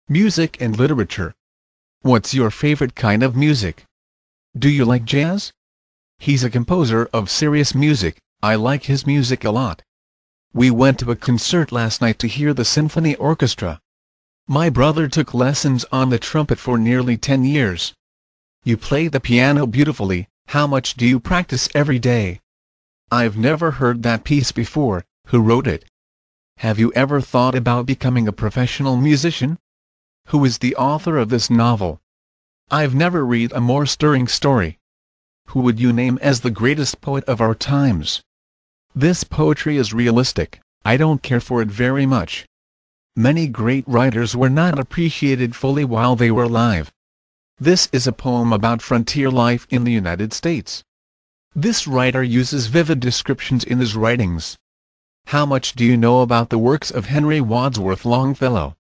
Music and literature. What's your favorite kind of music? Do you like jazz? He's a composer of serious music. I like his music a lot. We went to a concert last night to hear the symphony orchestra. My brother took lessons on the trumpet for nearly 10 years. You play the piano beautifully. How much do you practice every day? I've never heard that piece before. Who wrote it? Have you ever thought about becoming a professional musician? Who is the author of this novel? I've never read a more stirring story. Who would you name as the greatest poet of our times? This poetry is realistic. I don't care for it very much. Many great writers were not appreciated fully while they were alive. This is a poem about frontier life in the United States. This writer uses vivid descriptions in his writings. How much do you know about the works of Henry Wadsworth Longfellow?